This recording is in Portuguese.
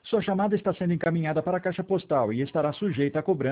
Sua chamada está sendo encaminhada para a caixa postal e estará sujeita a cobrança